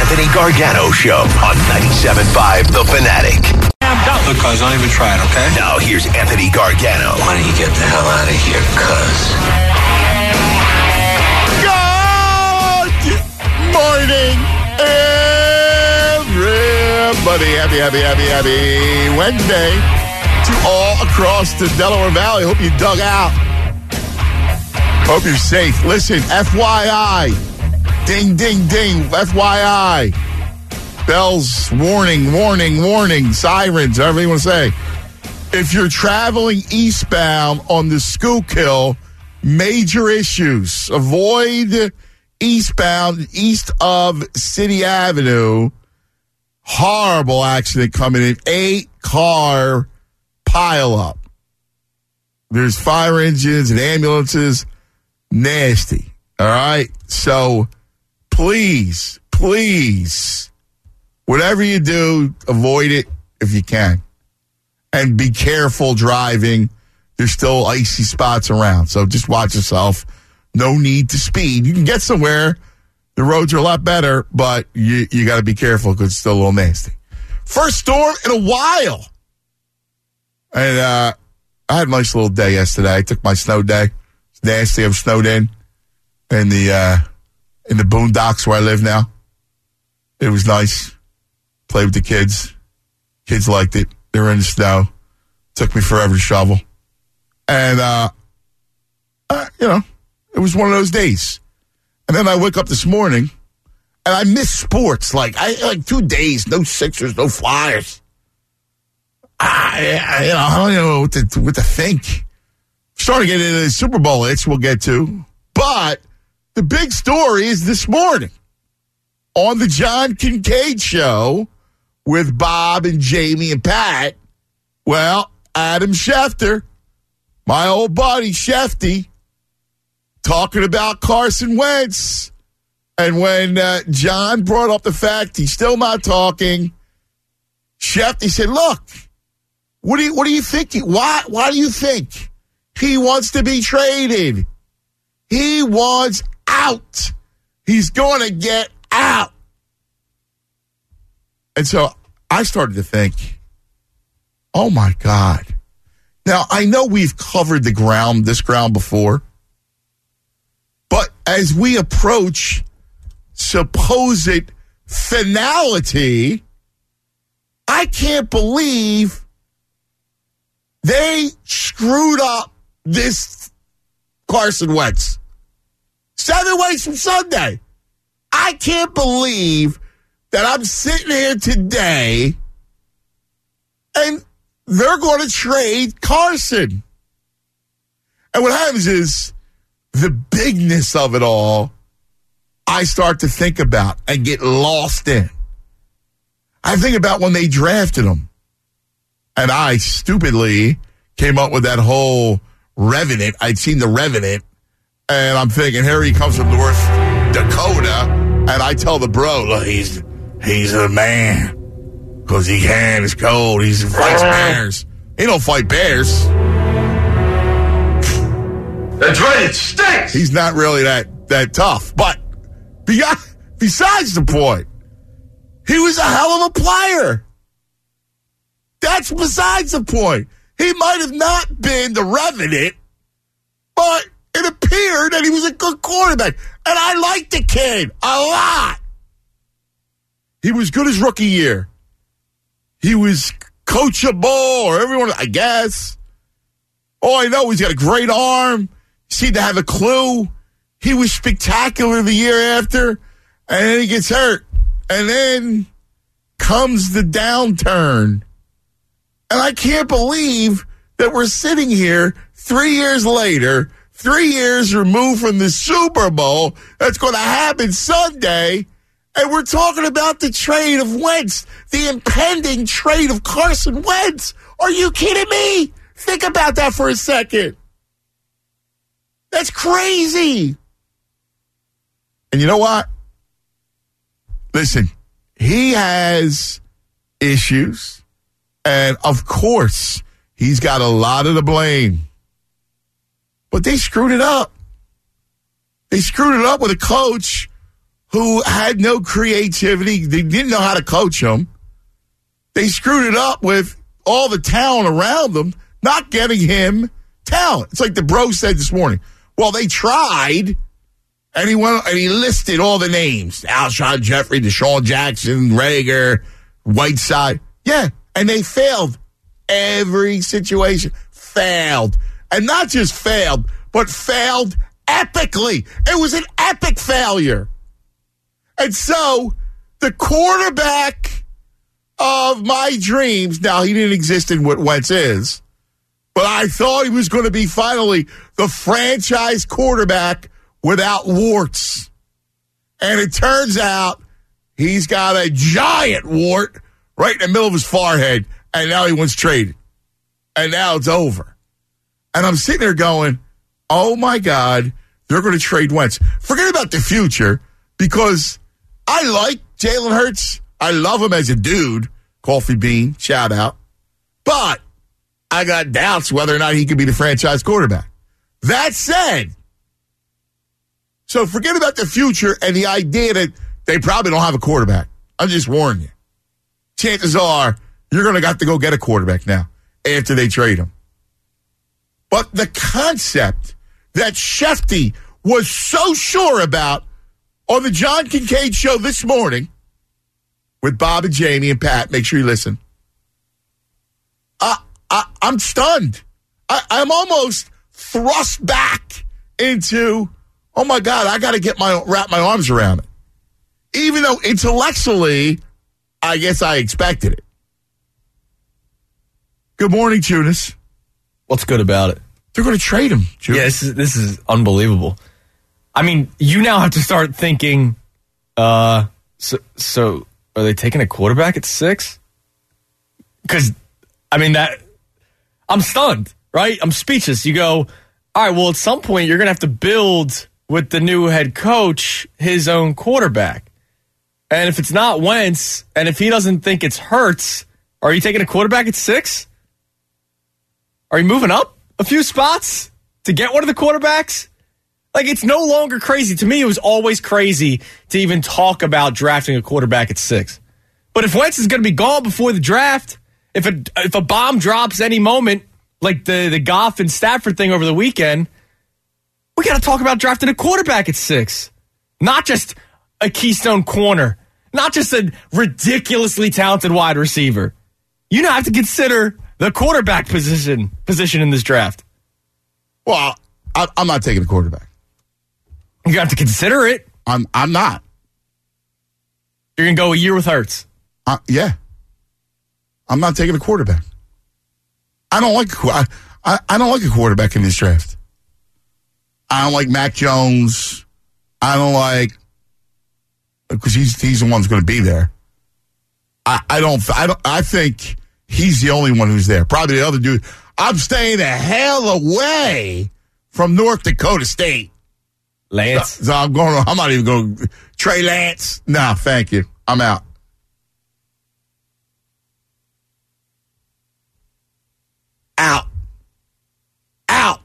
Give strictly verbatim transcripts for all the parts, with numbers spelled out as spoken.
Anthony Gargano Show on ninety-seven point five The Fanatic. Look, cuz, don't even try it, okay? Now here's Anthony Gargano. Why don't you get the hell out of here, cuz? Good morning, everybody. Happy, happy, happy, happy Wednesday to all across the Delaware Valley. Hope you dug out. Hope you're safe. Listen, F Y I. Ding, ding, ding. F Y I. Bells, warning, warning, warning, sirens, however you want to say. If you're traveling eastbound on the Schuylkill, major issues. Avoid eastbound, east of City Avenue. Horrible accident coming in. Eight-car pileup. There's fire engines and ambulances. Nasty. All right? So, please, please... whatever you do, avoid it if you can. And be careful driving. There's still icy spots around, so just watch yourself. No need to speed. You can get somewhere. The roads are a lot better, but you, you got to be careful because it's still a little nasty. First storm in a while. And uh, I had a nice little day yesterday. I took my snow day. It's nasty. I'm snowed in in the, uh, in the boondocks where I live now. It was nice. Played with the kids. Kids liked it. They were in the snow. Took me forever to shovel. And, uh, uh, you know, it was one of those days. And then I wake up this morning, and I miss sports. Like, I like two days, no Sixers, no Flyers. I, I, you know, I don't know what to, what to think. Starting to get into the Super Bowl itch we'll get to. But the big story is this morning on the John Kincaid Show, with Bob and Jamie and Pat, well, Adam Schefter, my old buddy Shefty, talking about Carson Wentz. And when uh, John brought up the fact he's still not talking, Shefty said, look, what do you, what do you think? Why, why do you think he wants to be traded? He wants out. He's going to get out. And so I started to think, oh, my God. Now, I know we've covered the ground, this ground before, but as we approach supposed finality, I can't believe they screwed up this Carson Wentz. Seven weeks from Sunday. I can't believe that I'm sitting here today and they're going to trade Carson. And what happens is the bigness of it all, I start to think about and get lost in. I think about when they drafted him. And I stupidly came up with that whole Revenant. I'd seen the Revenant. And I'm thinking, here he comes from North Dakota. And I tell the bro, look, he's... He's a man. Because he can. It's cold. He fights bears. He don't fight bears. That's right. It stinks. He's not really that, that tough. But beyond, besides the point, he was a hell of a player. That's besides the point. He might have not been the Revenant, but it appeared that he was a good quarterback. And I liked the kid a lot. He was good his rookie year. He was coachable, or everyone, I guess. All I know is he's got a great arm. Seemed to have a clue. He was spectacular the year after, and then he gets hurt. And then comes the downturn. And I can't believe that we're sitting here three years later, three years removed from the Super Bowl that's going to happen Sunday, and we're talking about the trade of Wentz, the impending trade of Carson Wentz. Are you kidding me? Think about that for a second. That's crazy. And you know what? Listen, he has issues, and of course, he's got a lot of the blame. But they screwed it up. They screwed it up with a coach who had no creativity. They didn't know how to coach him. They screwed it up with all the talent around them, not getting him talent. It's like the bro said this morning. Well, they tried, and he went and he listed all the names: Alshon Jeffrey, Deshaun Jackson, Rager, Whiteside. Yeah, and they failed every situation. Failed, and not just failed, but failed epically. It was an epic failure. And so the quarterback of my dreams, now he didn't exist in what Wentz is, but I thought he was going to be finally the franchise quarterback without warts. And it turns out he's got a giant wart right in the middle of his forehead, and now he wants traded. And now it's over. And I'm sitting there going, oh, my God, they're going to trade Wentz. Forget about the future, because I like Jalen Hurts. I love him as a dude. Coffee Bean, shout out. But I got doubts whether or not he could be the franchise quarterback. That said, so forget about the future and the idea that they probably don't have a quarterback. I'm just warning you. Chances are you're going to have to go get a quarterback now after they trade him. But the concept that Shefty was so sure about on the John Kincaid show this morning with Bob and Jamie and Pat, make sure you listen. I, I, I'm stunned. I, I'm almost thrust back into, oh my God, I got to get my wrap my arms around it. Even though intellectually, I guess I expected it. Good morning, Tunis. What's good about it? They're going to trade him, Tunis. Yeah, this is, this is unbelievable. I mean, you now have to start thinking, uh, so, so are they taking a quarterback at six? Because, I mean, that, I'm stunned, right? I'm speechless. You go, all right, well, at some point, you're going to have to build with the new head coach his own quarterback. And if it's not Wentz, and if he doesn't think it's Hurts, are you taking a quarterback at six? Are you moving up a few spots to get one of the quarterbacks? Like, it's no longer crazy. To me, it was always crazy to even talk about drafting a quarterback at six. But if Wentz is going to be gone before the draft, if a, if a bomb drops any moment, like the, the Goff and Stafford thing over the weekend, we got to talk about drafting a quarterback at six. Not just a keystone corner. Not just a ridiculously talented wide receiver. You now have to consider the quarterback position position in this draft. Well, I, I'm not taking a quarterback. You have to consider it. I'm I'm not. You're going to go a year with Hurts. Uh, yeah. I'm not taking a quarterback. I don't like I, I, I don't like a quarterback in this draft. I don't like Mac Jones. I don't like, because he's he's the one who's going to be there. I, I don't I don't I think he's the only one who's there. Probably the other dude. I'm staying the hell away from North Dakota State. Lance. So, so I'm going. I'm not even going. Trey Lance. No, thank you. I'm out. Out. Out.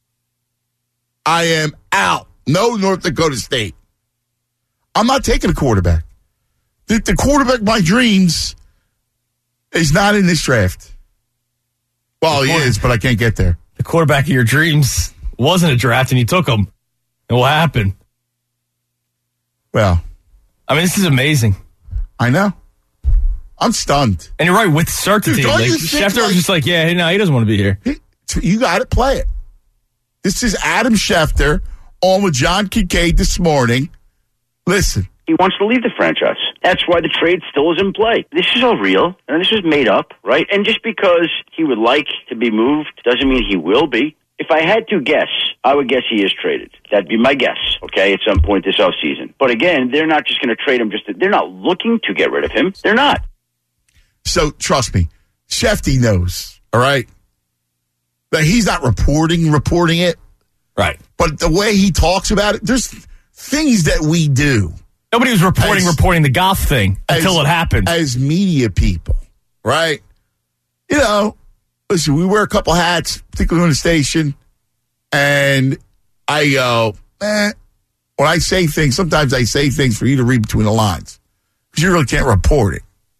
I am out. No North Dakota State. I'm not taking a quarterback. The, the quarterback of my dreams is not in this draft. Well, he is, but I can't get there. The quarterback of your dreams wasn't a draft, and you took him. And what happened? Well, I mean, this is amazing. I know. I'm stunned. And you're right, with certainty. Dude, like, you think, Schefter like, was just like, yeah, no, he doesn't want to be here. He, you got to play it. This is Adam Schefter on with John Kincaid this morning. Listen. He wants to leave the franchise. That's why the trade still is in play. This is all real, and this is made up, right? And just because he would like to be moved doesn't mean he will be. If I had to guess, I would guess he is traded. That'd be my guess, okay, at some point this offseason. But again, they're not just going to trade him. Just to, they're not looking to get rid of him. They're not. So, trust me, Shefty knows, all right, that he's not reporting, reporting it. Right. But the way he talks about it, there's things that we do. Nobody was reporting, as, reporting the Goff thing until as, it happened. As media people, right? You know, listen, we wear a couple hats, particularly on the station, and I go, eh, when I say things, sometimes I say things for you to read between the lines because you really can't report it.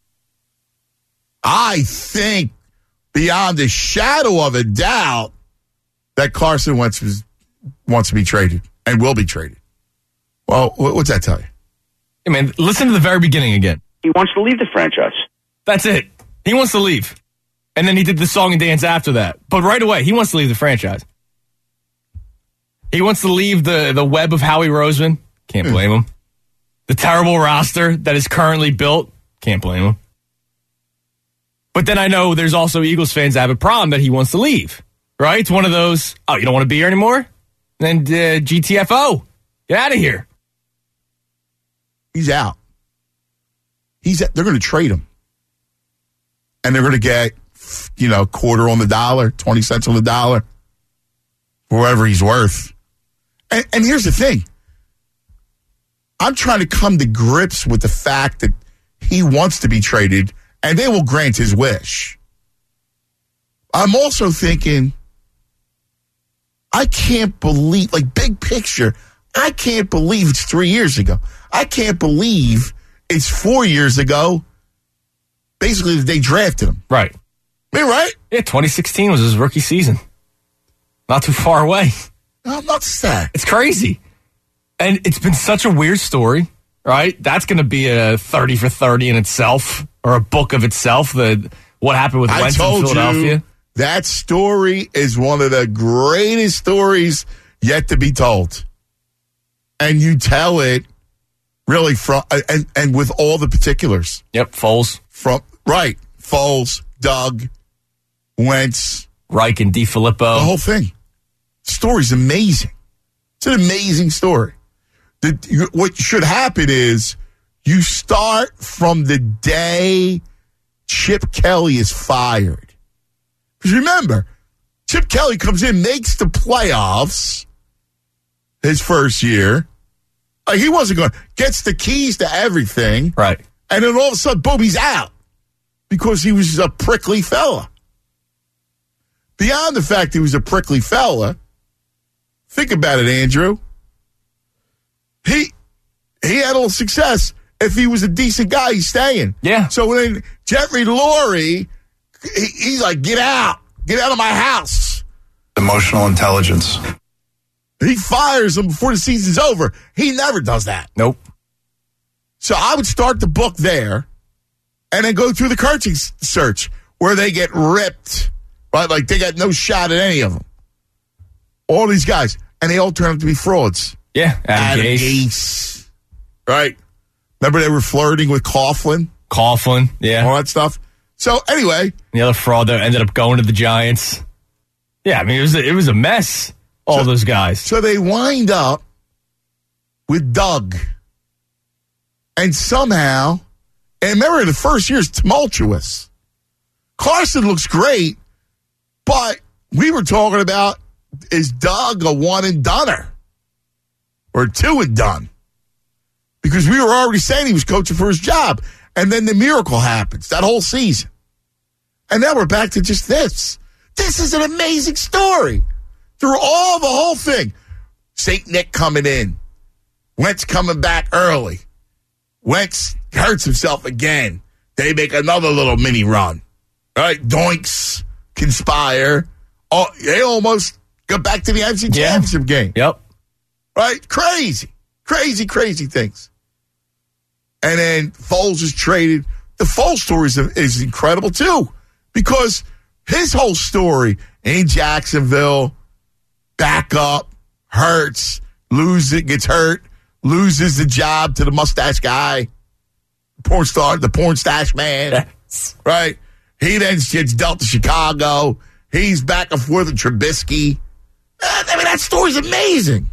I think beyond a shadow of a doubt that Carson Wentz was, wants to be traded and will be traded. Well, what's that tell you? Hey, man, listen to the very beginning again. He wants to leave the franchise. That's it. He wants to leave. And then he did the song and dance after that. But right away, he wants to leave the franchise. He wants to leave the, the web of Howie Roseman. Can't blame him. The terrible roster that is currently built. Can't blame him. But then I know there's also Eagles fans that have a problem that he wants to leave. Right? It's one of those, oh, you don't want to be here anymore? Then uh, G T F O. Get out of here. He's out. He's They're going to trade him. And they're going to get, you know, quarter on the dollar, twenty cents on the dollar, whatever he's worth. And, and here's the thing. I'm trying to come to grips with the fact that he wants to be traded, and they will grant his wish. I'm also thinking, I can't believe, like, big picture, I can't believe it's three years ago. I can't believe it's four years ago, basically, they drafted him. Right. I mean, right? Yeah, twenty sixteen was his rookie season. Not too far away. No, I'm not sad. It's crazy. And it's been such a weird story, right? That's going to be a thirty for thirty in itself, or a book of itself, the what happened with Wentz in Philadelphia. You, that story is one of the greatest stories yet to be told. And you tell it really from, and, and with all the particulars. Yep, Foles. From, right, Foles, Doug, Wentz. Reich and DiFilippo. The whole thing. The story's amazing. It's an amazing story. The, what should happen is you start from the day Chip Kelly is fired. Because remember, Chip Kelly comes in, makes the playoffs his first year. Like he wasn't going, gets the keys to everything. Right. And then all of a sudden, boom, he's out. Because he was a prickly fella. Beyond the fact he was a prickly fella, think about it, Andrew. He he had all success. If he was a decent guy, he's staying. Yeah. So when Jeffrey Lurie, he, he's like, get out. Get out of my house. Emotional intelligence. He fires him before the season's over. He never does that. Nope. So I would start the book there and then go through the coaching search where they get ripped. Right? Like they got no shot at any of them. All these guys. And they all turn out to be frauds. Yeah. Adam, Adam Gase. Gase. Right? Remember they were flirting with Coughlin? Coughlin, yeah. All that stuff. So anyway. The other fraud that ended up going to the Giants. Yeah, I mean, it was a, it was a mess, all so, those guys. So they wind up with Doug. And somehow, and remember the first year's tumultuous. Carson looks great, but we were talking about, is Doug a one and doneer? Or two and done? Because we were already saying he was coaching for his job. And then the miracle happens, that whole season. And now we're back to just this. This is an amazing story. Through all the whole thing. Saint Nick coming in. Wentz coming back early. Wentz hurts himself again. They make another little mini run. All right, Doinks conspire. Oh, they almost got back to the N F C yeah. Championship game. Yep. Right? Crazy. Crazy, crazy things. And then Foles is traded. The Foles story is, is incredible, too, because his whole story in Jacksonville, back up, hurts, loses, gets hurt, loses the job to the mustache guy, porn star, the porn stash man, Yes. right? He then gets dealt to Chicago. He's back and forth with Trubisky. I mean, that story's amazing.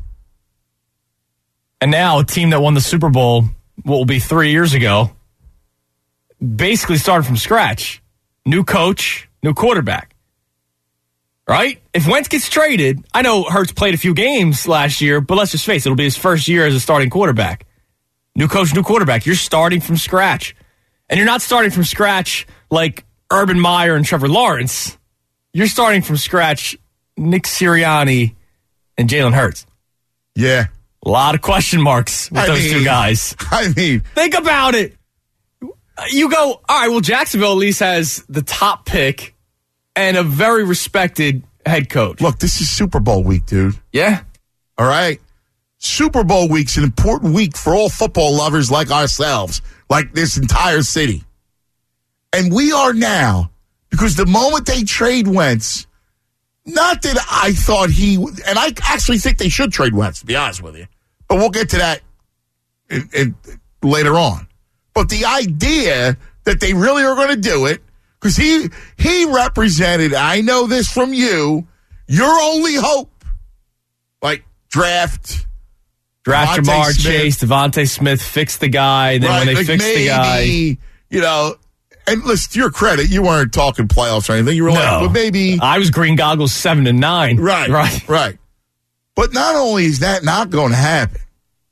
And now a team that won the Super Bowl, what will be three years ago, basically started from scratch. New coach, new quarterback. Right? If Wentz gets traded, I know Hurts played a few games last year, but let's just face it, it'll be his first year as a starting quarterback. New coach, new quarterback. You're starting from scratch. And you're not starting from scratch like Urban Meyer and Trevor Lawrence. You're starting from scratch Nick Sirianni and Jalen Hurts. Yeah. A lot of question marks with I those mean, two guys. I mean, think about it. You go, all right, well, Jacksonville at least has the top pick and a very respected head coach. Look, this is Super Bowl week, dude. Yeah. All right? Super Bowl week's an important week for all football lovers like ourselves, like this entire city. And we are now, because the moment they trade Wentz, not that I thought he, and I actually think they should trade Wentz, to be honest with you. But we'll get to that in, in, later on. But the idea that they really are going to do it, because he he represented, I know this from you, your only hope, like draft, draft Devontae Jamar Smith. Chase, Devontae Smith, fix the guy. Then right, when they like fix maybe, the guy, you know, and listen, to your credit, you weren't talking playoffs or anything. You were no. like, well, maybe I was green goggles seven and nine. right, right, right. But not only is that not going to happen,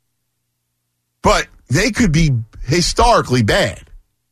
but they could be historically bad.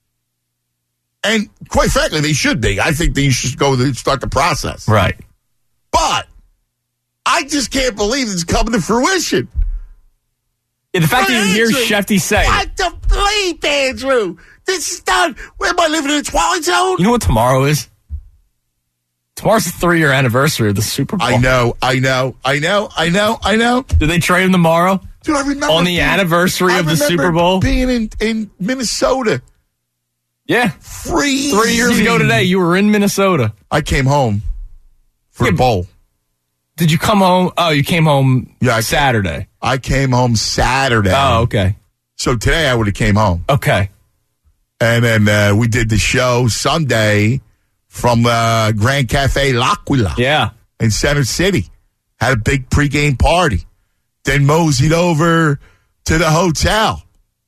And quite frankly, they should be. I think they should go and start the process. Right. But I just can't believe it's coming to fruition. Yeah, the fact What, that you hear Andrew? Shefty say, What the bleep, Andrew? This is done. Where am I living in the Twilight Zone? you know what tomorrow is? Tomorrow's the three-year anniversary of the Super Bowl. I know, I know, I know, I know, I know. Did they trade him tomorrow? Dude, I remember On the being- anniversary I of the remember Super Bowl? being in, in Minnesota. Yeah. Freezing. Three years ago today, you were in Minnesota. I came home for Yeah, a bowl. Did you come home? Oh, you came home Yeah, I- Saturday. I came home Saturday. Oh, okay. So today I would have came home. Okay. And then uh, we did the show Sunday from uh, Grand Cafe L'Aquila Yeah. in Center City. Had a big pregame party. Then moseyed over to the hotel.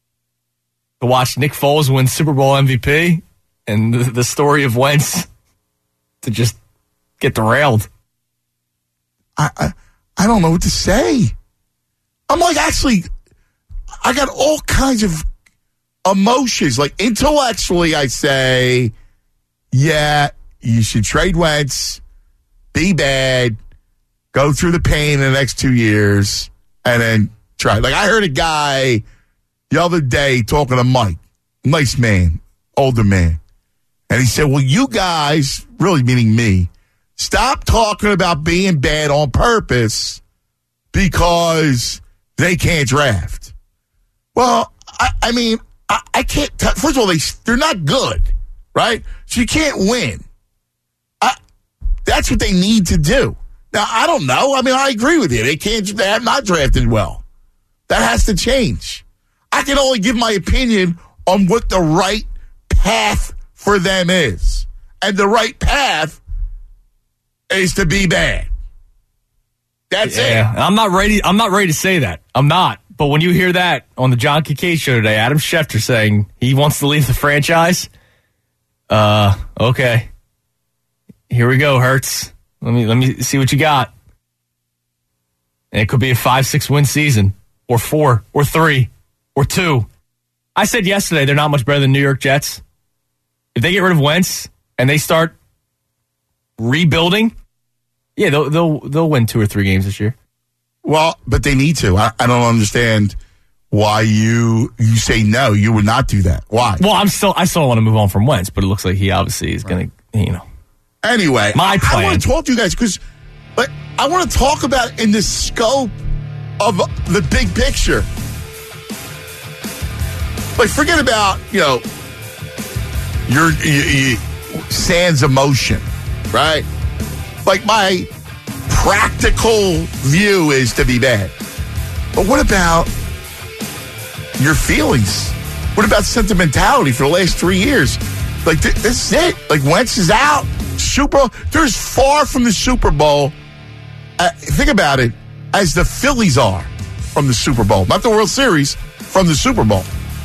To watch Nick Foles win Super Bowl M V P and the, the story of Wentz to just get derailed. I, I I don't know what to say. I'm like, actually, I got all kinds of emotions. Like, intellectually, I say, yeah, you should trade Wentz, be bad, go through the pain in the next two years, and then try. Like, I heard a guy the other day talking to Mike, nice man, older man, and he said, well, you guys, really meaning me, stop talking about being bad on purpose because they can't draft. Well, I, I mean, I, I can't. T- First of all, they they're not good, right? So you can't win. I, that's what they need to do. Now, I don't know. I mean, I agree with you. They can't. They have not drafted well. That has to change. I can only give my opinion on what the right path for them is, and the right path is to be bad. That's Yeah. it. I'm not ready. I'm not ready to say that. I'm not. But when you hear that on the John Kincaid show today, Adam Schefter saying he wants to leave the franchise, uh, okay. Here we go, Hurts. Let me let me see what you got. And it could be a five, six win season, or four, or three, or two. I said yesterday they're not much better than New York Jets. If they get rid of Wentz and they start rebuilding, yeah, they'll they'll they'll win two or three games this year. Well, but they need to. I, I don't understand why you you say no. You would not do that. Why? Well, I'm still I still want to move on from Wentz, but it looks like he obviously is going to, you know. Anyway, My I, plan. I want to talk to you guys because, like, I want to talk about in the scope of the big picture. Like, forget about you know your you, you, sans emotion, right? Like my practical view is to be bad. But what about your feelings? What about sentimentality for the last three years? Like, th- this is it. Like, Wentz is out. Super There's far from the Super Bowl. Uh, think about it. As the Phillies are from the Super Bowl. Not the World Series, from the Super Bowl.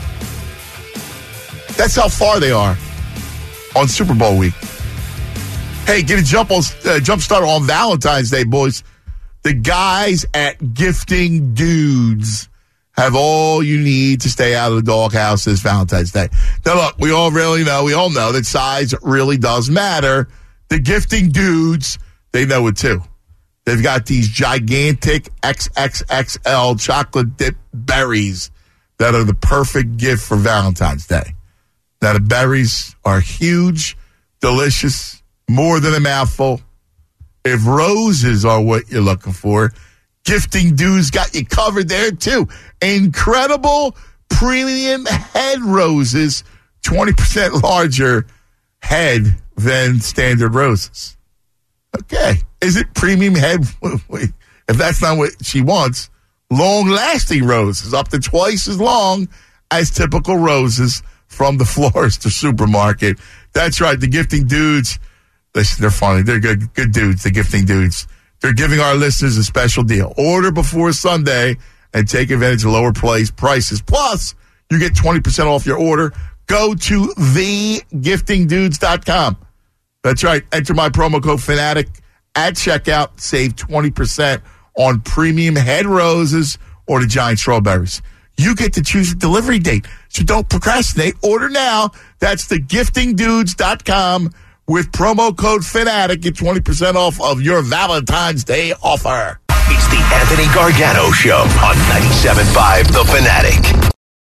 That's how far they are on Super Bowl week. Hey, get a jump on uh, jump start on Valentine's Day, boys. The guys at Gifting Dudes have all you need to stay out of the doghouse this Valentine's Day. Now, look, we all really know, we all know that size really does matter. The Gifting Dudes, they know it too. They've got these gigantic X X X L chocolate dip berries that are the perfect gift for Valentine's Day. Now, the berries are huge, delicious, more than a mouthful. If roses are what you're looking for, Gifting Dudes got you covered there, too. Incredible premium head roses, twenty percent larger head than standard roses. Okay. Is it premium head? Wait, if that's not what she wants, long-lasting roses, up to twice as long as typical roses from the florist or supermarket. That's right. The Gifting Dudes, listen, they're funny. They're good, good dudes, the Gifting Dudes. They're giving our listeners a special deal. Order before Sunday and take advantage of lower place prices. Plus, you get twenty percent off your order. Go to the gifting dudes dot com. That's right. Enter my promo code Fanatic at checkout. Save twenty percent on premium head roses or the giant strawberries. You get to choose a delivery date, so don't procrastinate. Order now. That's the gifting dudes dot com with promo code Fanatic. Get twenty percent off of your Valentine's Day offer. It's the Anthony Gargano Show on ninety-seven point five The Fanatic.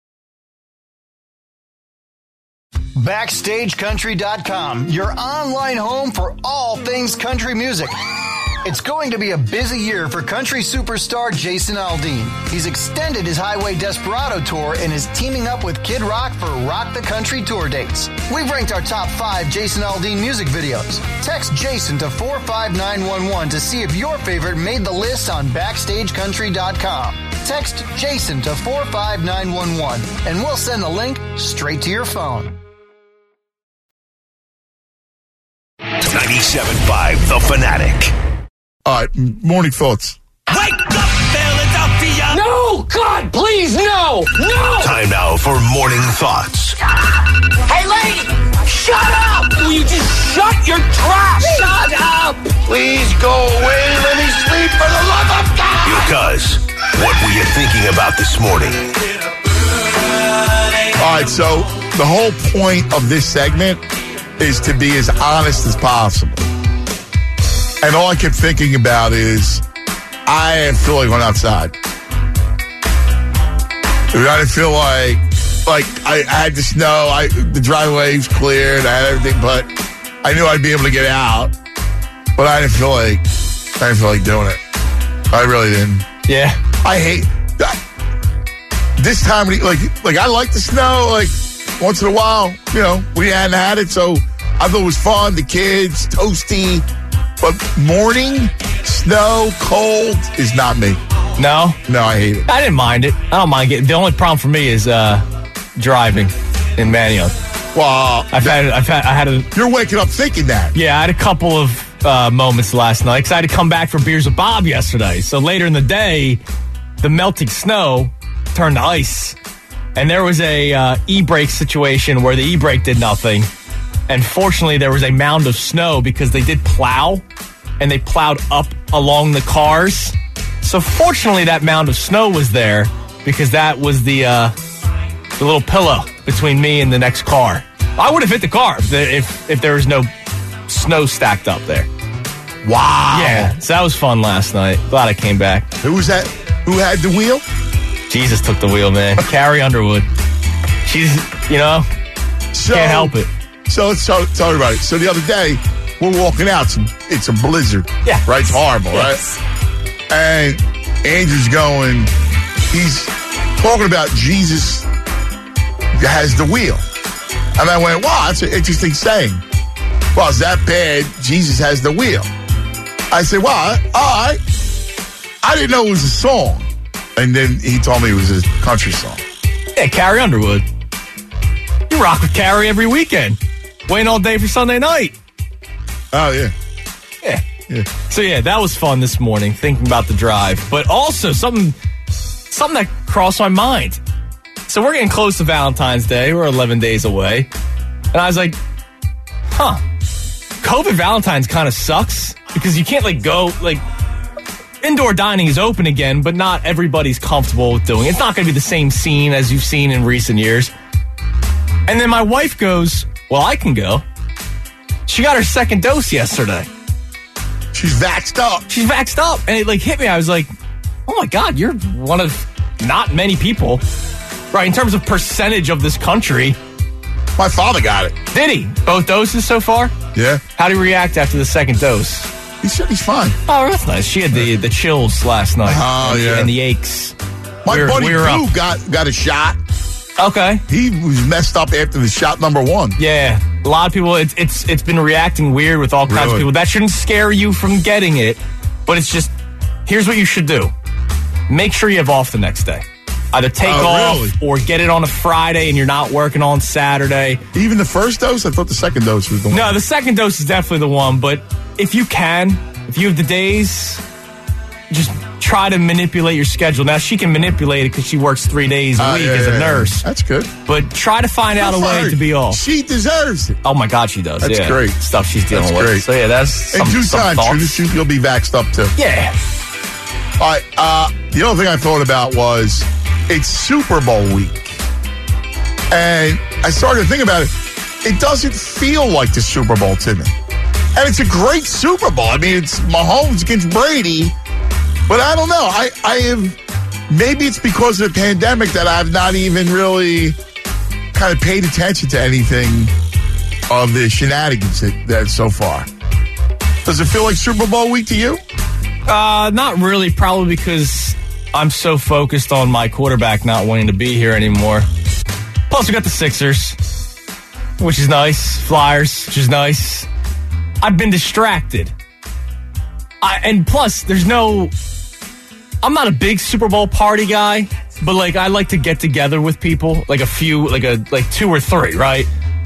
Backstage Country dot com, your online home for all things country music. It's going to be a busy year for country superstar Jason Aldean. He's extended his Highway Desperado tour and is teaming up with Kid Rock for Rock the Country tour dates. We've ranked our top five Jason Aldean music videos. Text Jason to four five nine one one to see if your favorite made the list on Backstage Country dot com. Text Jason to four five nine one one and we'll send the link straight to your phone. ninety-seven point five The Fanatic. All right, morning thoughts. Wake up, Philadelphia! No! God, please, no! No! Time now for morning thoughts. Hey, lady! Shut up! Will you just shut your trap? Shut up! Please go away. Let me sleep for the love of God. Because what were you thinking about this morning? All right, so the whole point of this segment is to be as honest as possible. And all I kept thinking about is, I didn't feel like going outside. I didn't feel like, like I, I had the snow, I, the driveway was cleared, I had everything, but I knew I'd be able to get out. But I didn't feel like, I didn't feel like doing it. I really didn't. Yeah. I hate that. This time, like, like I like the snow, like, once in a while, you know, we hadn't had it, so I thought it was fun. The kids, toasty. But morning, snow, cold is not me. No? No, I hate it. I didn't mind it. I don't mind getting. The only problem for me is uh, driving in Manioc. Well, I've that, had, I've had, I had a. You're waking up thinking that. Yeah, I had a couple of uh, moments last night because I had to come back for beers with Bob yesterday. So later in the day, the melting snow turned to ice. And there was a uh, e-brake situation where the e-brake did nothing. And fortunately, there was a mound of snow because they did plow, and they plowed up along the cars. So fortunately, that mound of snow was there because that was the uh, the little pillow between me and the next car. I would have hit the car if, if, if there was no snow stacked up there. Wow. Yeah, so that was fun last night. Glad I came back. Who was that? Who had the wheel? Jesus took the wheel, man. Carrie Underwood. She's, you know, so, can't help it. So let's talk, talk about it. So the other day, we're walking out. It's a, it's a blizzard. Yeah. Right? It's horrible, yes. right? And Andrew's going, he's talking about Jesus has the wheel. And I went, wow, that's an interesting saying. Well, is that bad? Jesus has the wheel. I said, well, all right. I didn't know it was a song. And then he told me it was a country song. Yeah, Carrie Underwood. You rock with Carrie every weekend. Waiting all day for Sunday night. Oh, yeah. Yeah. Yeah. So, yeah, that was fun this morning, thinking about the drive. But also, something something that crossed my mind. So, we're getting close to Valentine's Day. We're eleven days away. And I was like, huh. COVID Valentine's kind of sucks because you can't, like, go, like, indoor dining is open again, but not everybody's comfortable with doing it. It's not going to be the same scene as you've seen in recent years. And then my wife goes, well, I can go. She got her second dose yesterday. She's vaxxed up. She's vaxxed up. And it like hit me. I was like, oh my God, you're one of not many people, right, in terms of percentage of this country. My father got it. Did he? Both doses so far? Yeah. How did he react after the second dose? He said he's fine. Oh, that's nice. She had the, the chills last night. Oh, and, yeah. And the aches. My we were, buddy we were Drew up. got, got a shot. Okay. He was messed up after the shot number one. Yeah. A lot of people, it's it's it's been reacting weird with all kinds Really? of people. That shouldn't scare you from getting it, but it's just, here's what you should do. Make sure you have off the next day. Either take Oh, off really? or get it on a Friday and you're not working on Saturday. Even the first dose? I thought the second dose was the one. No, the second dose is definitely the one, but if you can, if you have the days, just try to manipulate your schedule. Now, she can manipulate it because she works three days a Uh, week yeah, as a yeah, nurse. That's good. But try to find out a Good for way her. to be off. She deserves it. Oh, my God, she does. That's yeah. great. Stuff she's dealing That's with. great. So, yeah, that's In some, due some time, thoughts. Trudy, you'll be vaxxed up too. Yeah. All right. Uh, the other thing I thought about was it's Super Bowl week. And I started to think about it. It doesn't feel like the Super Bowl to me. And it's a great Super Bowl. I mean, it's Mahomes against Brady. But I don't know. I, I have, maybe it's because of the pandemic that I've not even really kind of paid attention to anything of the shenanigans that, that so far. Does it feel like Super Bowl week to you? Uh, not really, probably because I'm so focused on my quarterback not wanting to be here anymore. Plus, we got the Sixers, which is nice. Flyers, which is nice. I've been distracted. I, and plus, there's no... I'm not a big Super Bowl party guy, but like I like to get together with people, like a few, like a like two or three, right?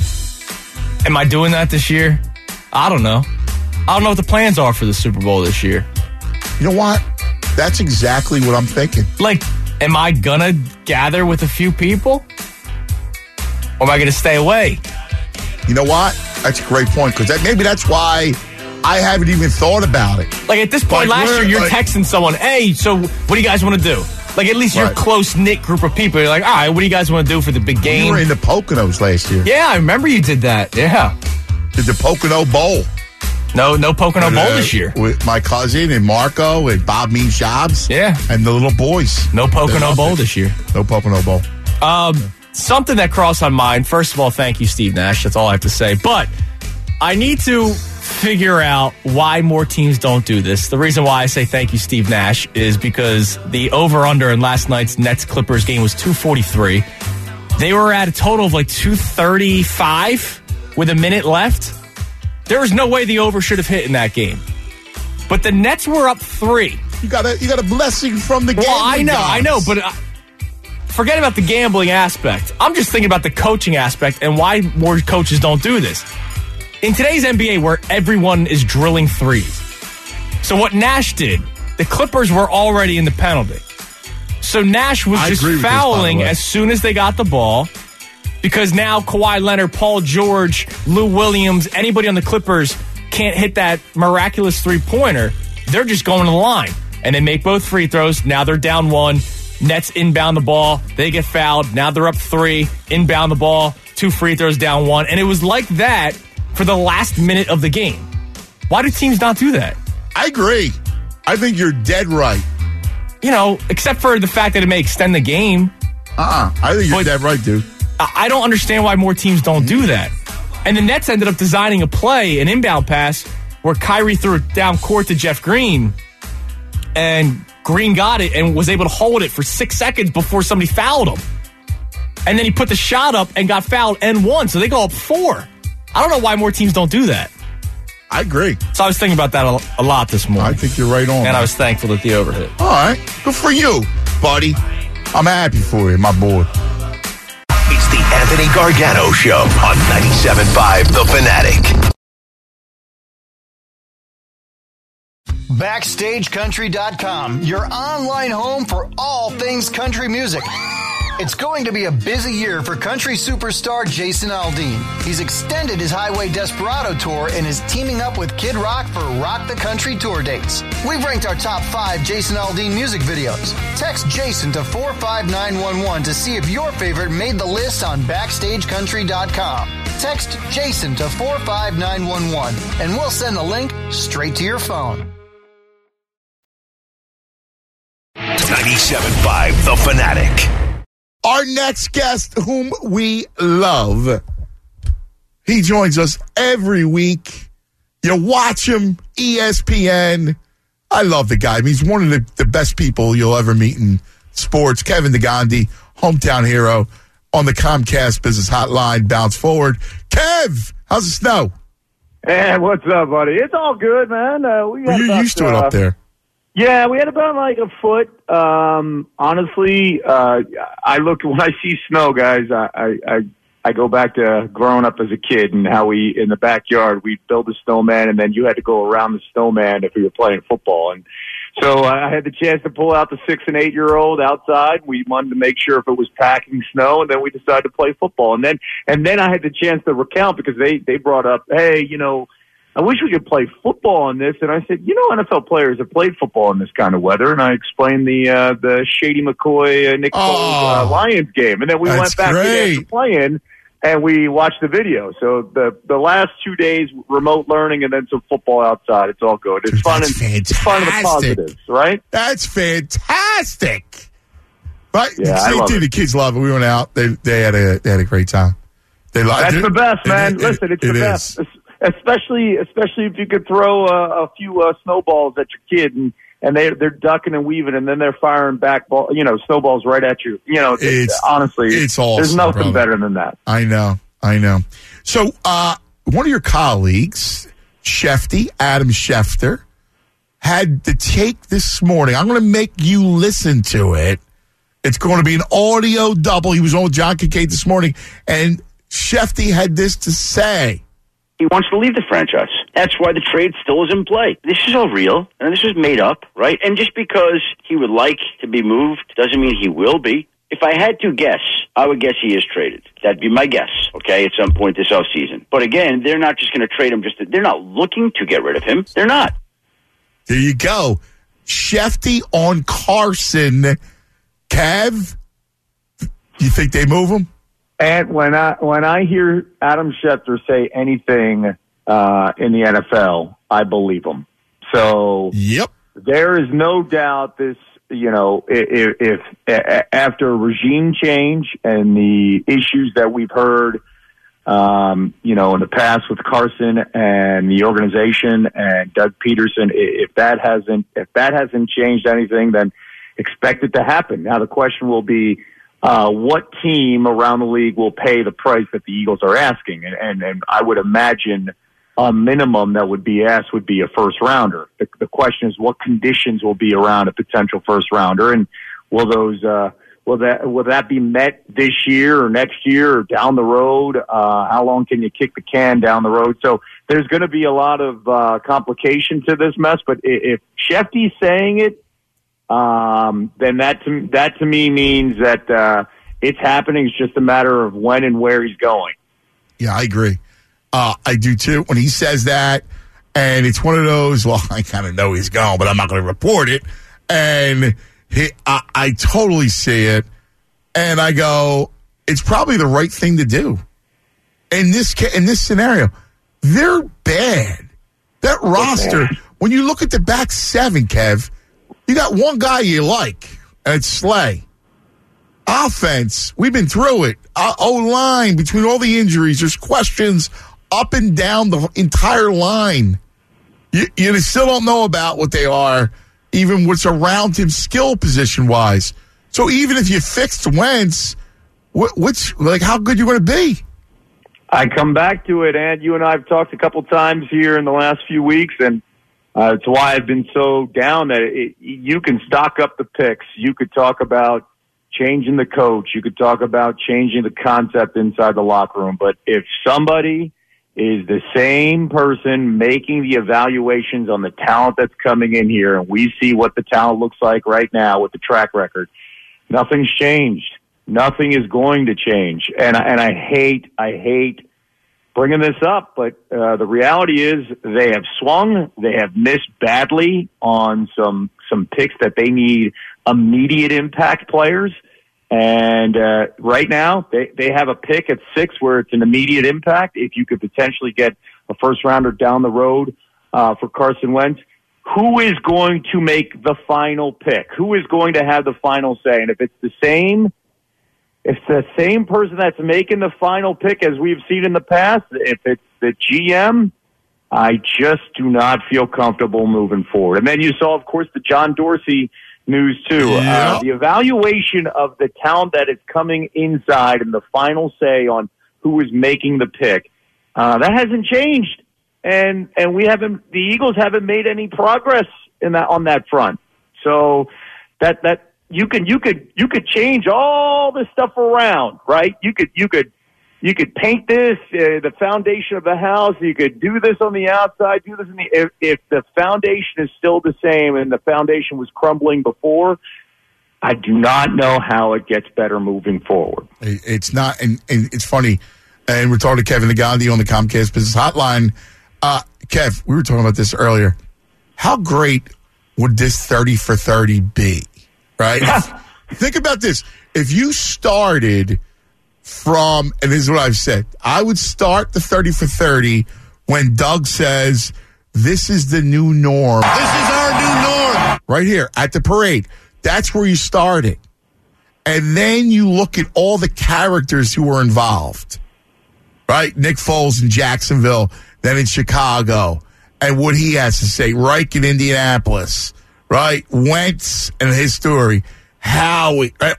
Am I doing that this year? I don't know. I don't know what the plans are for the Super Bowl this year. You know what? That's exactly what I'm thinking. Like, am I gonna gather with a few people? Or am I gonna stay away? You know what? That's a great point, because that, maybe that's why I haven't even thought about it. Like, at this point Like, last year, we're, you're like- texting someone, hey, so what do you guys want to do? Like, at least your Right. close-knit group of people. You're like, all right, what do you guys want to do for the big game? You were in the Poconos last year. Yeah, I remember you did that. Yeah. Did the Pocono Bowl. No, no Pocono And, Bowl uh, this year. With my cousin and Marco and Bob Mean Jobs. Yeah. And the little boys. No They Pocono loved Bowl it. this year. No Pocono Bowl. Um, something that crossed my mind. First of all, thank you, Steve Nash. That's all I have to say. But I need to figure out why more teams don't do this. The reason why I say thank you, Steve Nash, is because the over-under in last night's Nets-Clippers game was two forty-three. They were at a total of like two thirty-five with a minute left. There was no way the over should have hit in that game. But the Nets were up three. You got a you got a blessing from the game. Well, I know, I know, but uh, forget about the gambling aspect. I'm just thinking about the coaching aspect and why more coaches don't do this. In today's N B A, where everyone is drilling threes, so what Nash did, the Clippers were already in the penalty. So Nash was I just agree with this, by the fouling way. as soon as they got the ball, because now Kawhi Leonard, Paul George, Lou Williams, anybody on the Clippers can't hit that miraculous three-pointer. They're just going to the line. And they make both free throws. Now they're down one. Nets inbound the ball. They get fouled. Now they're up three. Inbound the ball. Two free throws, down one. And it was like that for the last minute of the game. Why do teams not do that? I agree. I think you're dead right. You know, except for the fact that it may extend the game. Uh-uh. I think you're But- dead right, dude. I I don't understand why more teams don't do that. And the Nets ended up designing a play, an inbound pass, where Kyrie threw it down court to Jeff Green, and Green got it and was able to hold it for six seconds before somebody fouled him. And then he put the shot up and got fouled and won, so they go up four. I don't know why more teams don't do that. I agree. So I was thinking about that a, a lot this morning. I think you're right on. and I was thankful that the over hit. All right. Good for you, buddy. I'm happy for you, my boy. It's the Anthony Gargano Show on ninety-seven point five The Fanatic. Backstage Country dot com, your online home for all things country music. It's going to be a busy year for country superstar Jason Aldean. He's extended his Highway Desperado tour and is teaming up with Kid Rock for Rock the Country tour dates. We've ranked our top five Jason Aldean music videos. Text Jason to four five nine one one to see if your favorite made the list on Backstage Country dot com. text Jason to four five nine one one, and we'll send the link straight to your phone. ninety-seven point five The Fanatic. Our next guest, whom we love, he joins us every week. You watch him, E S P N. I love the guy. I mean, he's one of the, the best people you'll ever meet in sports. Kevin DeGandhi, hometown hero, on the Comcast Business Hotline. Bounce forward. Kev, how's the snow? Hey, what's up, buddy? It's all good, man. Uh, we well, you're about, used to it uh, up there. Yeah, we had about like a foot. Um, honestly, uh, I look when I see snow, guys. I, I, I I go back to growing up as a kid and how we in the backyard we'd build a snowman, and then you had to go around the snowman if we were playing football. And so I had the chance to pull out the six and eight year old outside. We wanted to make sure if it was packing snow, and then we decided to play football. And then and then I had the chance to recount because they they brought up, hey, you know, I wish we could play football in this. And I said, you know, N F L players have played football in this kind of weather. And I explained the uh, the Shady McCoy uh, Nick Foles oh, uh, Lions game, and then we went back to playing. And we watched the video. So the the last two days, remote learning and then some football outside. It's all good. It's Dude, fun. And, it's fun and the positives, right? That's fantastic. But yeah, same thing. The kids love it. We went out. They they had a they had a great time. They loved That's it. the best, man. It, it, Listen, it's it the is. best. Especially especially if you could throw a, a few uh, snowballs at your kid and. And they they're ducking and weaving, and then they're firing back ball, you know, snowballs right at you. You know, it's, honestly, it's awesome, there's nothing brother. better than that. I know, I know. So, uh, one of your colleagues, Shefty, Adam Schefter, had the take this morning. I'm going to make you listen to it. It's going to be an audio double. He was on with John Kincaid this morning, and Shefty had this to say. He wants to leave the franchise. That's why the trade still is in play. This is all real, and this is made up, right? And just because he would like to be moved doesn't mean he will be. If I had to guess, I would guess he is traded. That'd be my guess, okay, at some point this offseason. But again, they're not just going to trade him. Just to, they're not looking to get rid of him. They're not. There you go. Shefty on Carson. Kev, you think they move him? And when I when I hear Adam Schefter say anything uh, in the N F L, I believe him. So yep, there is no doubt this. You know, if, if, if after a regime change and the issues that we've heard, um, you know, in the past with Carson and the organization and Doug Peterson, if that hasn't if that hasn't changed anything, then expect it to happen. Now the question will be. Uh, what team around the league will pay the price that the Eagles are asking? And, and, and I would imagine a minimum that would be asked would be a first rounder. The, the question is what conditions will be around a potential first rounder, and will those uh, will that will that be met this year or next year or down the road? Uh, how long can you kick the can down the road? So there's going to be a lot of uh, complication to this mess. But if Shefty's saying it. Um, then that to, that to me means that uh, it's happening. It's just a matter of when and where he's going. Yeah, I agree. Uh, I do too. When he says that, and it's one of those, well, I kind of know he's gone, but I'm not going to report it. And he, I, I totally see it. And I go, it's probably the right thing to do. In this in this scenario, they're bad. That roster, bad. When you look at the back seven, Kev, you got one guy you like, and it's Slay. Offense, we've been through it. Uh, O-line, between all the injuries, there's questions up and down the entire line. You, you still don't know about what they are, even what's around him skill position-wise. So even if you fixed Wentz, what, what's like how good you going to be? I come back to it, and you and I have talked a couple times here in the last few weeks, and Uh, it's why I've been so down that it, you can stock up the picks. You could talk about changing the coach. You could talk about changing the concept inside the locker room. But if somebody is the same person making the evaluations on the talent that's coming in here, and we see what the talent looks like right now with the track record, nothing's changed. Nothing is going to change. And, and I hate, I hate, bringing this up, but uh, the reality is they have swung. They have missed badly on some some picks that they need immediate impact players, And uh, right now, they, they have a pick at six where it's an immediate impact. If you could potentially get a first-rounder down the road uh, for Carson Wentz, who is going to make the final pick? Who is going to have the final say? And if it's the same, if it's the same person that's making the final pick as we've seen in the past, if it's the G M, I just do not feel comfortable moving forward. And then you saw, of course, the John Dorsey news, too. Yeah. Uh, the evaluation of the talent that is coming inside and the final say on who is making the pick, uh, that hasn't changed. And and we haven't, the Eagles haven't made any progress in that on that front. So that that you can you could you could change all this stuff around, right? You could you could you could paint this uh, the foundation of the house. You could do this on the outside, do this in the if, if the foundation is still the same and the foundation was crumbling before, I do not know how it gets better moving forward. It's not, and, and it's funny. And we're talking to Kevin Nagandi on the Comcast Business Hotline. Uh, Kev, we were talking about this earlier. How great would this thirty for thirty be, right? Think about this. If you started from, and this is what I've said, I would start the thirty for thirty when Doug says, this is the new norm. This is our new norm. Right here at the parade. That's where you started. And then you look at all the characters who were involved, right? Nick Foles in Jacksonville, then in Chicago, and what he has to say. Reich in Indianapolis, right? Wentz and his story. Howie, right?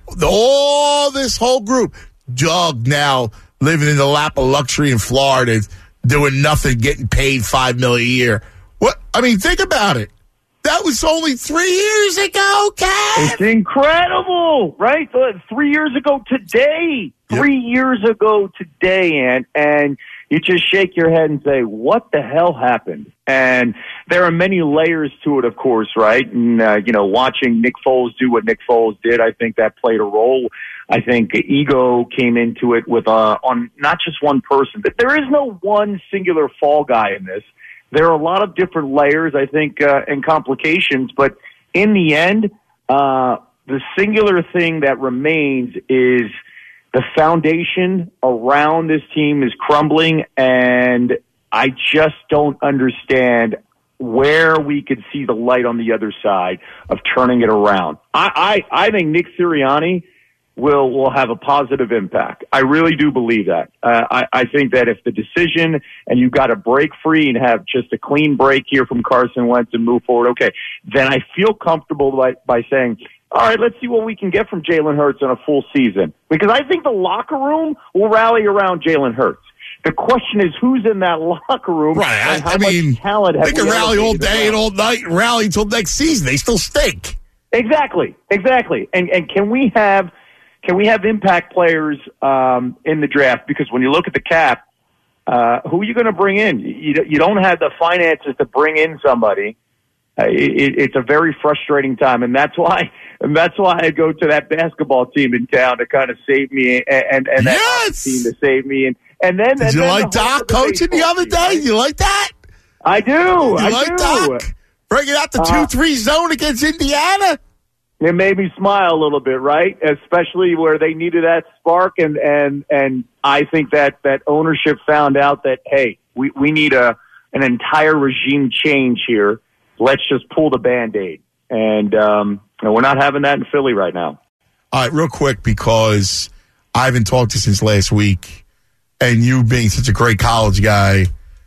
All this whole group. Doug now living in the lap of luxury in Florida, doing nothing, getting paid five million dollars a year. What? I mean, think about it. That was only three years ago, Kev. It's incredible, right? Three years ago today. Three yep. years ago today, and and you just shake your head and say, what the hell happened? And there are many layers to it, of course, right? And, uh, you know, watching Nick Foles do what Nick Foles did, I think that played a role. I think ego came into it with uh, on not just one person. But there is no one singular fall guy in this. There are a lot of different layers, I think, uh, and complications. But in the end, uh, the singular thing that remains is the foundation around this team is crumbling, and I just don't understand where we could see the light on the other side of turning it around. I, I, I think Nick Sirianni will will have a positive impact. I really do believe that. Uh, I, I think that if the decision and you got to break free and have just a clean break here from Carson Wentz and move forward, okay, then I feel comfortable by, by saying, all right, let's see what we can get from Jalen Hurts on a full season. Because I think the locker room will rally around Jalen Hurts. The question is who's in that locker room right. and how I mean, much talent have they can we rally all day around? and all night and rally until next season. They still stink. Exactly, exactly. And and can we have can we have impact players um, in the draft? Because when you look at the cap, uh, who are you going to bring in? You you don't have the finances to bring in somebody. Uh, it, it's a very frustrating time, and that's why and that's why I go to that basketball team in town to kind of save me, and and, and that yes! team to save me, and and then did and you then like the Doc coaching the other day? Right? You like that? I do. You I like do. Doc bringing out the Uh, two three zone against Indiana? It made me smile a little bit, right? Especially where they needed that spark, and and and I think that that ownership found out that hey, we we need a an entire regime change here. Let's just pull the Band-Aid. And um, we're not having that in Philly right now. All right, real quick, because I haven't talked to you since last week, and you being such a great college guy,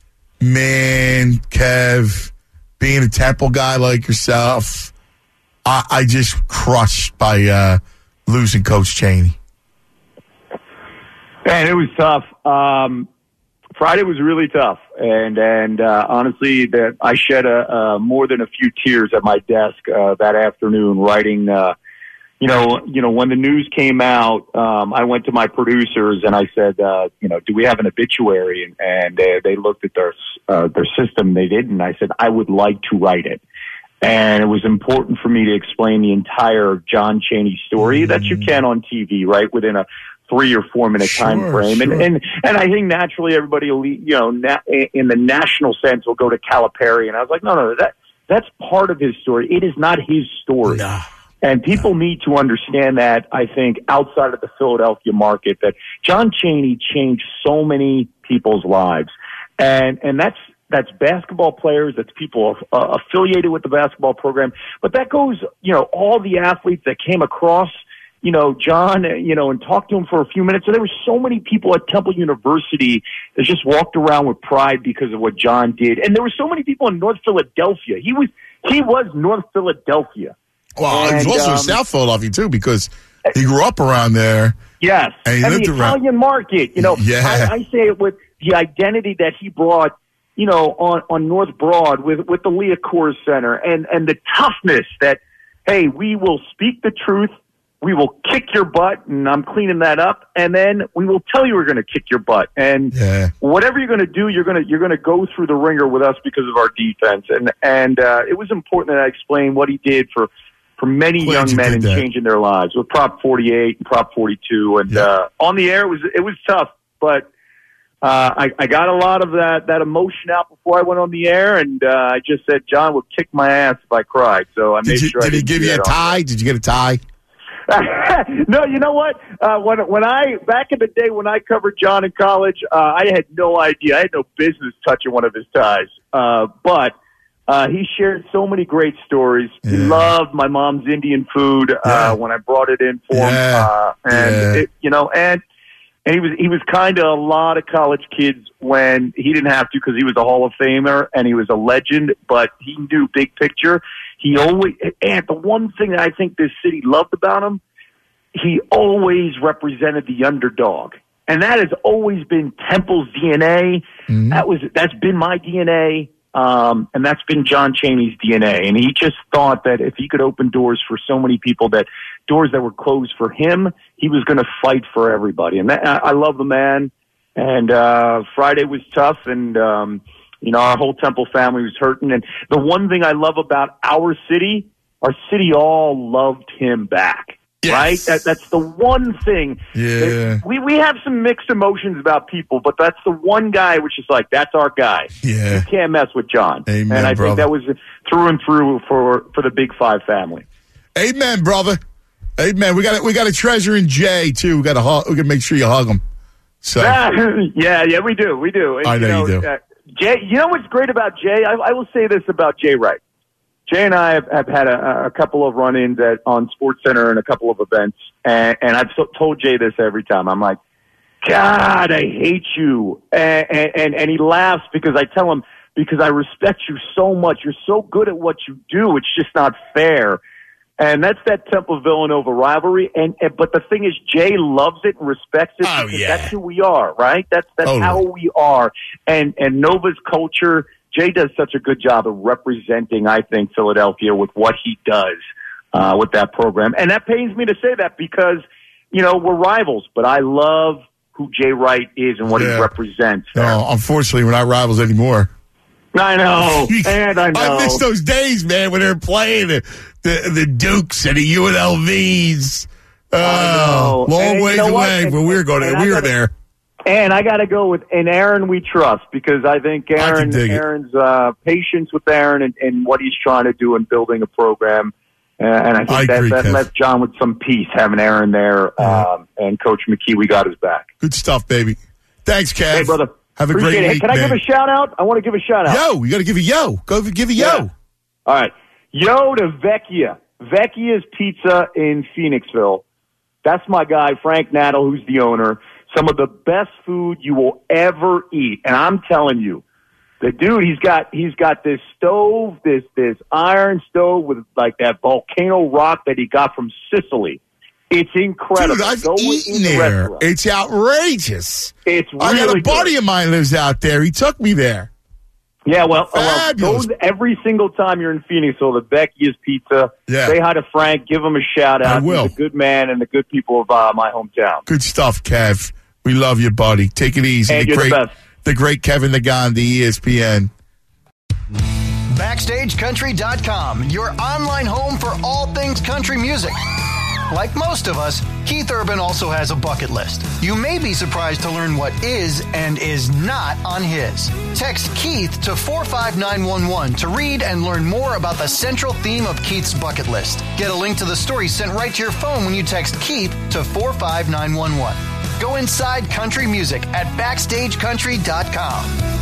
man, Kev, being a Temple guy like yourself, I, I just crushed by uh, losing Coach Chaney. Man, it was tough. Um, Friday was really tough, and and uh, honestly, that I shed a, uh, more than a few tears at my desk uh, that afternoon, writing. Uh, you know, you know, when the news came out, um, I went to my producers and I said, uh, you know, do we have an obituary? And, and they, they looked at their uh, their system. They didn't. I said, I would like to write it, and it was important for me to explain the entire John Chaney story mm-hmm. that you can on T V, right, within a three or four minute sure, time frame. Sure. And, and, and I think naturally everybody will, you know, na- in the national sense will go to Calipari. And I was like, no, no, that, that's part of his story. It is not his story. Nah. And people need to understand that, I think, outside of the Philadelphia market, that John Chaney changed so many people's lives. And and that's that's basketball players, that's people uh, affiliated with the basketball program. But that goes, you know, all the athletes that came across, you know, John, you know, and talked to him for a few minutes. So there were so many people at Temple University that just walked around with pride because of what John did. And there were so many people in North Philadelphia. He was he was North Philadelphia. Well, and, he was also um, South Philadelphia, too, because he grew up around there. Yes. And, he and lived the around. Italian market, you know, Yeah. I, I say it with the identity that he brought, you know, on, on North Broad with, with the Leah Coors Center and, and the toughness that, hey, we will speak the truth. We will kick your butt, and I'm cleaning that up, and then we will tell you we're going to kick your butt. And Yeah. whatever you're going to do, you're going to you're going to go through the ringer with us because of our defense. And and uh, it was important that I explain what he did for, for many Glad young you men did and that. changing their lives with Prop forty-eight and Prop forty-two. And Yeah. uh, on the air, it was it was tough, but uh, I, I got a lot of that, that emotion out before I went on the air, and uh, I just said John would kick my ass if I cried. So I made Did, you, sure. I did he didn't give do you a that on tie? Did you get a tie? no, you know what? Uh, when when I back in the day when I covered John in college, uh, I had no idea. I had no business touching one of his ties. Uh, but uh, he shared so many great stories. He Yeah. loved my mom's Indian food uh, Yeah. when I brought it in for him, Yeah. uh, and Yeah. it, you know, and and he was he was kind of a lot of college kids when he didn't have to because he was a Hall of Famer and he was a legend. But he knew big picture. He always, and the one thing that I think this city loved about him, he always represented the underdog. And that has always been Temple's D N A. Mm-hmm. That was, that's been my D N A. Um, and that's been John Chaney's D N A. And he just thought that if he could open doors for so many people, that doors that were closed for him, he was going to fight for everybody. And that, I, I love the man. And, uh, Friday was tough. And, um, you know, our whole Temple family was hurting. And the one thing I love about our city, our city all loved him back. Yes. Right? That, that's the one thing. Yeah. that we, we have some mixed emotions about people, but that's the one guy which is like, that's our guy. Yeah. You can't mess with John. Amen, and I brother. think that was through and through for, for the Big Five family. Amen, brother. Amen. We got we got a treasure in Jay too. We got to hug, we got to make sure you hug him. So yeah, yeah, we do, we do. And, I know you do. Uh, Jay, you know what's great about Jay? I, I will say this about Jay Wright. Jay and I have, have had a, a couple of run-ins at, on SportsCenter and a couple of events, and, and I've so, told Jay this every time. I'm like, God, I hate you, and, and and he laughs because I tell him, because I respect you so much. You're so good at what you do. It's just not fair. And that's that Temple Villanova rivalry. And, and but the thing is, Jay loves it and respects it. Oh, because yeah. That's who we are, right? That's that's Totally. how we are. And and Nova's culture. Jay does such a good job of representing, I think, Philadelphia with what he does uh, with that program. And that pains me to say that because, you know, we're rivals. But I love who Jay Wright is and what Yeah. he represents. there. no, unfortunately, we're not rivals anymore. I know, and I know. I miss those days, man, when they were playing the the, the Dukes and the U N L Vs. Uh, know. long And you ways know what? away, And- but we were going. and We I were gotta- there. And I got to go with and Aaron we trust because I think I can Aaron dig it. Aaron's uh, patience with Aaron and, and what he's trying to do in building a program. Uh, and I think I that, agree, that Kev. left John with some peace having Aaron there. Yeah. Um, and Coach McKee, we got his back. Good stuff, baby. Thanks, Kev. Hey, brother. Have a Appreciate great it. Hey, week, can I man. give a shout out? I want to give a shout out. Yo, you got to give a yo. Go give a yo. Yeah. All right. Yo to Vecchia. Vecchia's Pizza in Phoenixville. That's my guy, Frank Nattle, who's the owner. Some of the best food you will ever eat. And I'm telling you, the dude, he's got he's got this stove, this this iron stove with like that volcano rock that he got from Sicily. It's incredible. Dude, I've Go eaten in the there. restaurant. It's outrageous. It's I got really a buddy good. of mine lives out there. He took me there. Yeah, well, well Fabulous. go every single time you're in Phoenix, so the Vecchia's Pizza. Yeah. Say hi to Frank. Give him a shout out. I will. He's a good man and the good people of uh, my hometown. Good stuff, Kev. We love you, buddy. Take it easy. And the you're the great, best. the great Kevin Nagandi, E S P N. Backstage Country dot com, your online home for all things country music. Like most of us, Keith Urban also has a bucket list. You may be surprised to learn what is and is not on his. Text Keith to four five nine one one to read and learn more about the central theme of Keith's bucket list. Get a link to the story sent right to your phone when you text Keith to four five nine one one. Go inside country music at backstage country dot com.